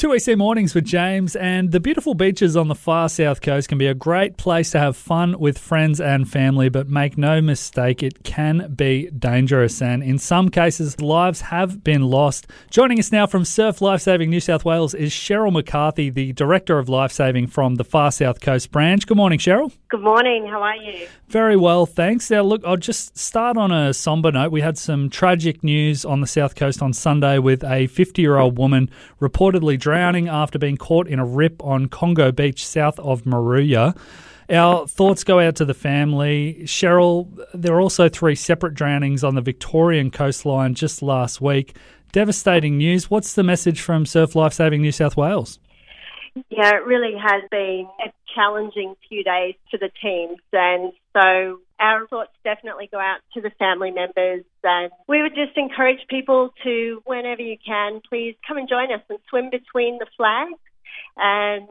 2EC Mornings with James, and the beautiful beaches on the far south coast can be a great place to have fun with friends and family, but make no mistake, it can be dangerous, and in some cases, lives have been lost. Joining us now from Surf Lifesaving New South Wales is Cheryl McCarthy, the Director of Lifesaving from the Far South Coast branch. Good morning, Cheryl. Good morning. How are you? Very well, thanks. Now, look, I'll just start on a somber note. We had some tragic news on the South Coast on Sunday with a 50-year-old woman reportedly drowning after being caught in a rip on Congo Beach south of Moruya. Our thoughts go out to the family. Cheryl, there are also 3 separate drownings on the Victorian coastline just last week. Devastating news. What's the message from Surf Lifesaving New South Wales? Yeah, it really has been a challenging few days for the teams, and so our thoughts definitely go out to the family members, and we would just encourage people to, whenever you can, please come and join us and swim between the flags. And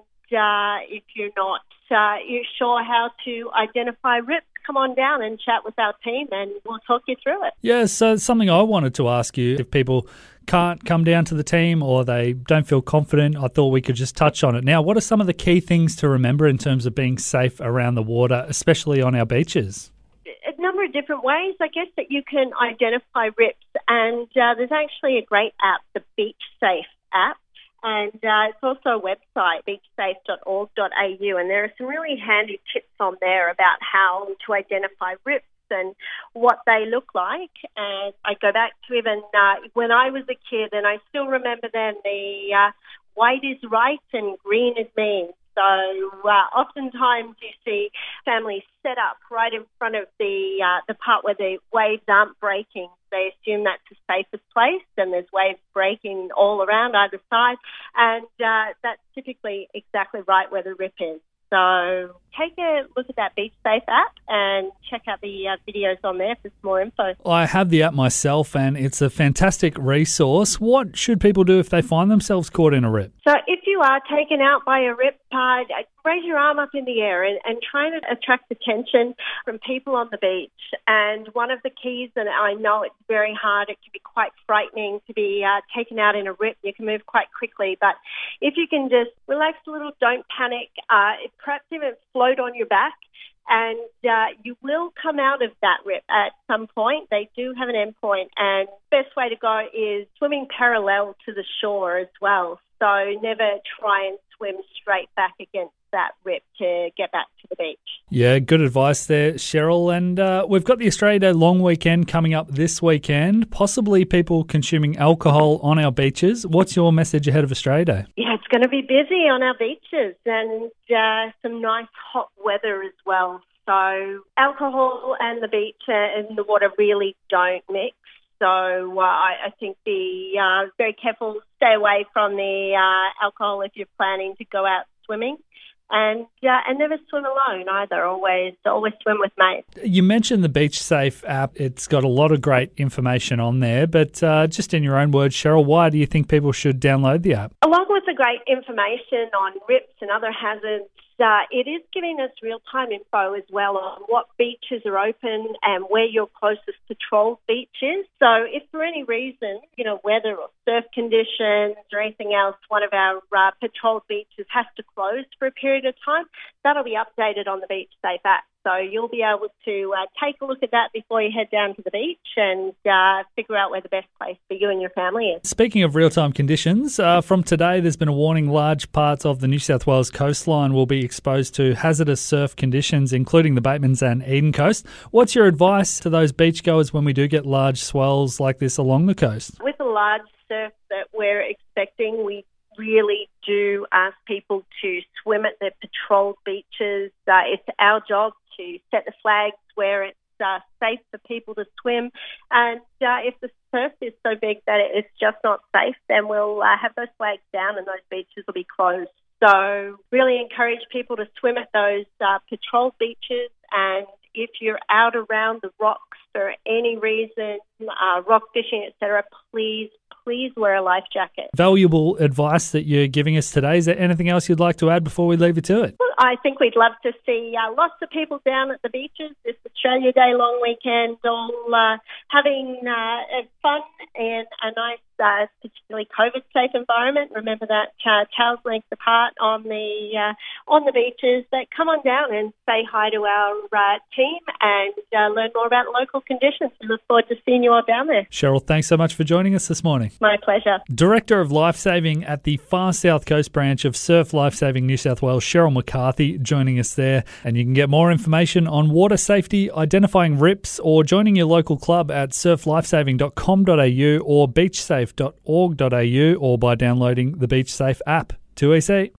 if you're not you're sure how to identify rips, come on down and chat with our team and we'll talk you through it. Yeah, so something I wanted to ask you, if people can't come down to the team or they don't feel confident, I thought we could just touch on it. Now, what are some of the key things to remember in terms of being safe around the water, especially on our beaches? A number of different ways, I guess, that you can identify rips, and there's actually a great app, the Beach Safe app. And it's also a website, beachsafe.org.au, and there are some really handy tips on there about how to identify rips and what they look like. And I go back to even when I was a kid, and I still remember then the white is right and green is mean. So oftentimes you see families set up right in front of the part where the waves aren't breaking. They assume that's the safest place, and there's waves breaking all around either side, and that's typically exactly right where the rip is. So take a look at that Beach Safe app and check out the videos on there for some more info. I have the app myself, and it's a fantastic resource. What should people do if they find themselves caught in a rip? So if you are taken out by a rip, raise your arm up in the air and try to attract attention from people on the beach. And one of the keys, and I know it's very hard, it can be quite frightening to be taken out in a rip. You can move quite quickly, but if you can just relax a little, don't panic, perhaps even float on your back, and you will come out of that rip at some point. They do have an end point, and the best way to go is swimming parallel to the shore as well. So never try and swim straight back against that rip to get back to the beach. Yeah, good advice there, Cheryl. And we've got the Australia Day long weekend coming up this weekend, possibly people consuming alcohol on our beaches. What's your message ahead of Australia Day? Yeah, it's going to be busy on our beaches and some nice hot weather as well. So alcohol and the beach and the water really don't mix. So I think be very careful, stay away from the alcohol if you're planning to go out swimming. And never swim alone either. Always swim with mates. You mentioned the Beach Safe app. It's got a lot of great information on there. But just in your own words, Cheryl, why do you think people should download the app? Along with the great information on rips and other hazards, it is giving us real-time info as well on what beaches are open and where your closest patrolled beach is. So if for any reason, weather or surf conditions or anything else, one of our patrolled beaches has to close for a period of time, that'll be updated on the Beach Safe app. So you'll be able to take a look at that before you head down to the beach and figure out where the best place for you and your family is. Speaking of real-time conditions, from today there's been a warning large parts of the New South Wales coastline will be exposed to hazardous surf conditions, including the Batemans and Eden Coast. What's your advice to those beachgoers when we do get large swells like this along the coast? With the large surf that we're expecting, we really do ask people to swim at their patrolled beaches. It's our job to set the flags where it's safe for people to swim. And if the surf is so big that it's just not safe, then we'll have those flags down and those beaches will be closed. So really encourage people to swim at those patrolled beaches. And if you're out around the rocks for any reason, rock fishing, etc., please wear a life jacket. Valuable advice that you're giving us today. Is there anything else you'd like to add before we leave you to it? Well, I think we'd love to see lots of people down at the beaches this Australia Day long weekend, all having fun and a nice particularly COVID-safe environment. Remember that towels length apart on the beaches. But come on down and say hi to our team and learn more about local conditions. We look forward to seeing you all down there. Cheryl, thanks so much for joining us this morning. My pleasure. Director of Lifesaving at the Far South Coast branch of Surf Lifesaving New South Wales, Cheryl McCarthy, joining us there. And you can get more information on water safety, identifying rips, or joining your local club at surflifesaving.com.au or beachsafe.org.au, or by downloading the BeachSafe app. 2EC.